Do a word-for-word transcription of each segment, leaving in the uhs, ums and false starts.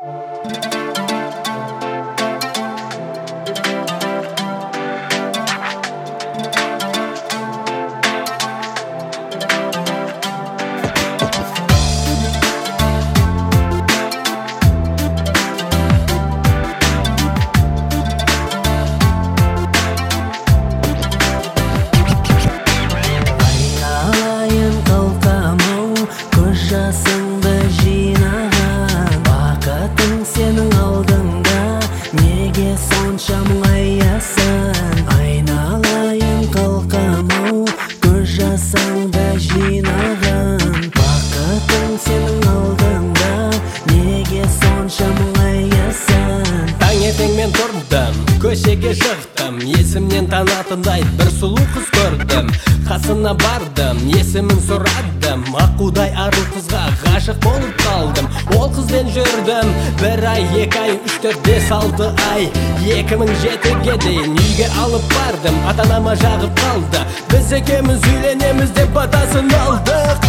Жасыңды жинаған бақытың сенің алдыңда, неге сонша мұңаясың? Айналайын қалқам-ау, көз жасыңды жинаған бақытың сенің алдыңда, неге сонша мұңаясың? Таңертең мен тұрдым, көшеге шықтым, есімнен танатындай бір сұлу қыз көрдім. Қасына бардым, есімін сұрадым, аққудай ару қызға ғашық болып қалдым. Ол қызбен жүрдім бір ай, екі ай, үш, төрт, бес, алты ай. Екі мың жетіге дейін үйге алып бардым, ата-анама жағып қалды. Біз екеуміз үйленеміз деп батасын алдық.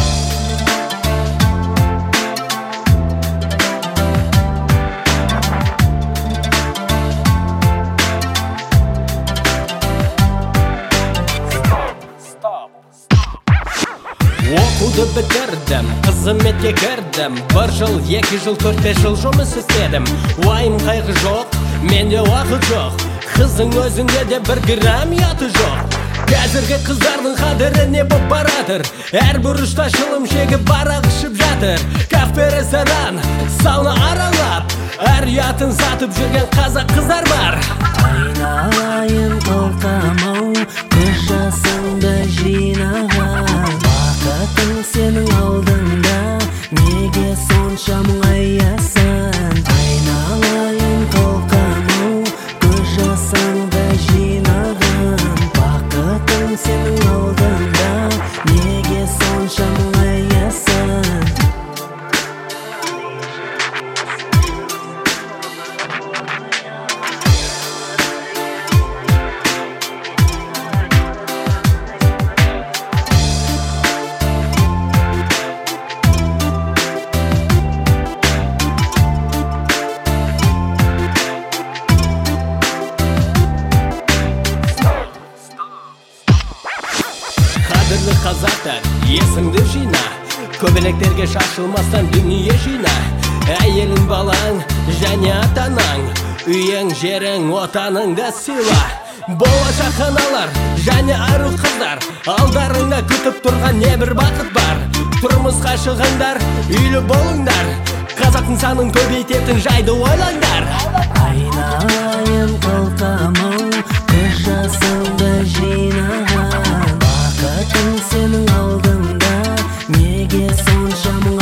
Оқуды бітірдім, қызметке кірдім, бір жыл, екі жыл, төрт, бес жыл жұмыс істедім. Уайым қайғы жоқ, менде уақыт жоқ, қыздың өзінде де бір грамм ұяты жоқ. Қазіргі қыздардың қадіріне боп баратыр, әр бұрышта шылым шегіп арақ ішіп жатыр. Кафе, ресторан, сауна аралап, әр ұятын сатып жүрген қазақ қыздар бар. Айналайын қалқам-ау, көз жасыңды жинаған бақытың сенің алдыңда, неге сонша мұңаясың? Айналайын қалқам-ау, көз жасыңды жинаған бақытың сенің алдыңда, неге сонша мұңаясың? Қадірлі қазақтар, есіңді жина, көбелектерге шашылмастан дүние жина. Әйелің, балаң және атанаң, үйің, жерің, отаныңды сыйла. Болашақ аналар және ару қыздар, алдарыңда күтіп тұрған небір бақыт бар. Тұрмысқа шығыңдар, үйлі болыңдар, қазақтың санын көбейтетін жайды ойлаңдар. Айналайын қалқам-ау, көз жасыңды жинаған бақытың сенің алдыңда, неге сонша